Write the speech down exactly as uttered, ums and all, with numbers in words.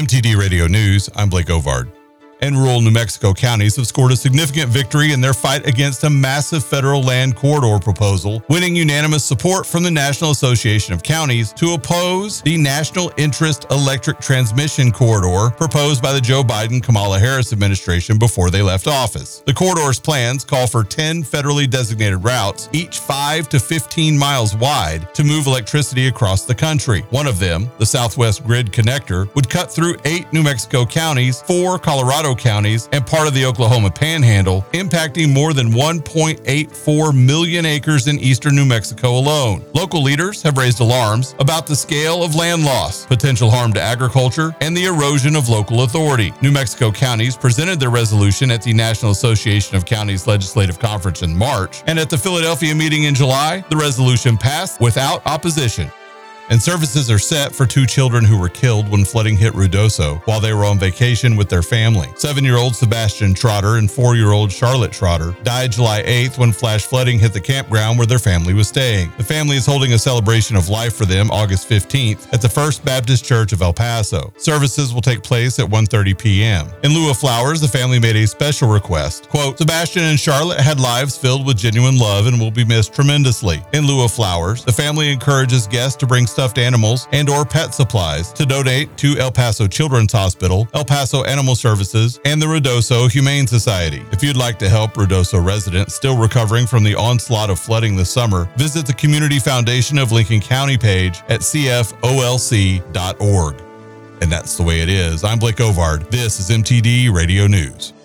M T D Radio News, I'm Blake Ovard. And rural New Mexico counties have scored a significant victory in their fight against a massive federal land corridor proposal, winning unanimous support from the National Association of Counties to oppose the National Interest Electric Transmission Corridor proposed by the Joe Biden-Kamala Harris administration before they left office. The corridor's plans call for ten federally designated routes, each five to fifteen miles wide, to move electricity across the country. One of them, the Southwest Grid Connector, would cut through eight New Mexico counties, four Colorado counties, and part of the Oklahoma Panhandle, impacting more than one point eight four million acres in eastern New Mexico alone. Local leaders have raised alarms about the scale of land loss, potential harm to agriculture, and the erosion of local authority. New Mexico counties presented their resolution at the National Association of Counties Legislative Conference in March, and at the Philadelphia meeting in July, the resolution passed without opposition. And services are set for two children who were killed when flooding hit Ruidoso while they were on vacation with their family. Seven-year-old Sebastian Trotter and four-year-old Charlotte Trotter died July eighth when flash flooding hit the campground where their family was staying. The family is holding a celebration of life for them August fifteenth at the First Baptist Church of El Paso. Services will take place at one thirty p.m. In lieu of flowers, the family made a special request. Quote, Sebastian and Charlotte had lives filled with genuine love and will be missed tremendously. In lieu of flowers, the family encourages guests to bring stuffed animals and or pet supplies to donate to El Paso Children's Hospital, El Paso Animal Services, and the Ruidoso Humane Society. If you'd like to help Ruidoso residents still recovering from the onslaught of flooding this summer, visit the Community Foundation of Lincoln County page at c f o l c dot org. And that's the way it is. I'm Blake Ovard. This is M T D Radio News.